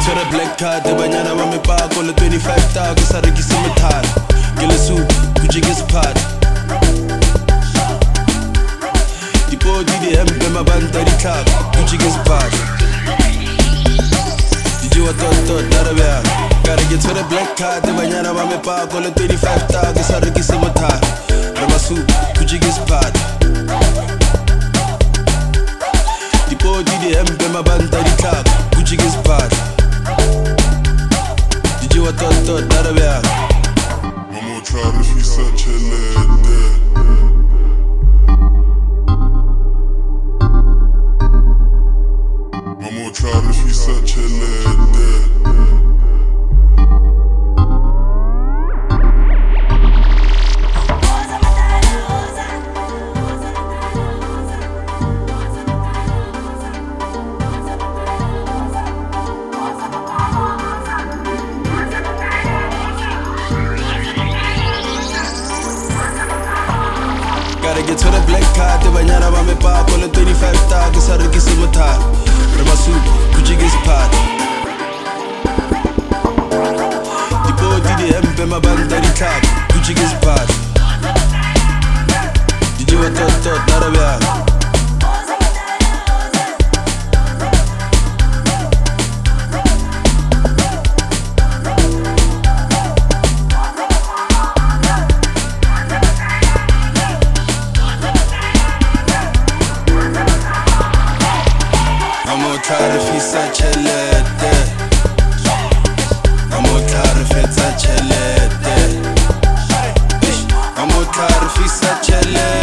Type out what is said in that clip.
tshwere black card banyana ba mepako le 25 ta ke sa rekise methara ke le soup Gucci ke sephata dipodi di hempe mabanta di tlhaka Gucci ke sephata di jewa tot darabya kare ke tshwere black card banyana ba mepako le 25 ta ke sa rekise methara re ba soup Gucci ke sephata dipodi di hempe mabanta di tlhaka Gucci ke sephata di jewa tot darabya I'ma try to fisa chelete I'ma try to fisa chelete Gotta get to the black card, banyana ba mepako le 25 ta ke sa rekise methara re ba soup Gucci ke sephata dipodi di hempe mabanta di tlhaka Gucci ke sephata di jewa tot darabya I'ma try to fisa chelete I'ma try to fisa chelete I'ma try to fisa chelete